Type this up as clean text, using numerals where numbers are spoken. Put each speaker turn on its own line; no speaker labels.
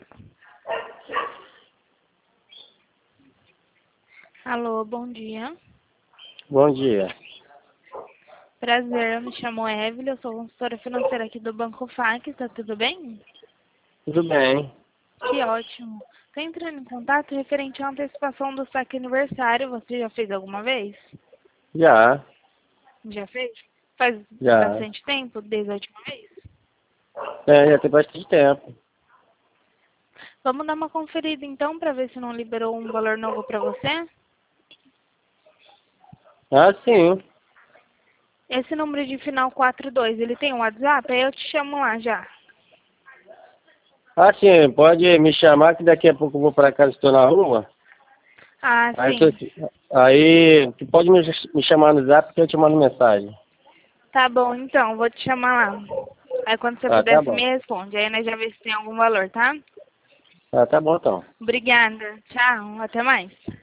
Alô, bom dia.
Bom dia.
Prazer, eu me chamo Evelyn, eu sou consultora financeira aqui do Banco FAC, tá tudo bem?
Tudo bem?
Que ótimo. Estou entrando em contato referente à antecipação do saque aniversário, você já fez alguma vez?
Já,
Já fez? Faz
já.
bastante tempo, desde a última vez?
Já tem bastante tempo.
Vamos dar uma conferida então, para ver se não liberou um valor novo para você?
Ah, sim.
Esse número de final 42, ele tem um WhatsApp? Aí eu te chamo lá já.
Ah, sim, pode me chamar que daqui a pouco eu vou para casa, estou na rua.
Ah,
Aí,
sim.
aí tu pode me chamar no zap que eu te mando mensagem.
Tá bom, então, vou te chamar lá. Aí quando você
Ah,
puder,
tá
você me
bom.
responde. Aí nós já vê se tem algum valor, tá?
Ah, tá bom então.
Obrigada. Tchau. Até mais.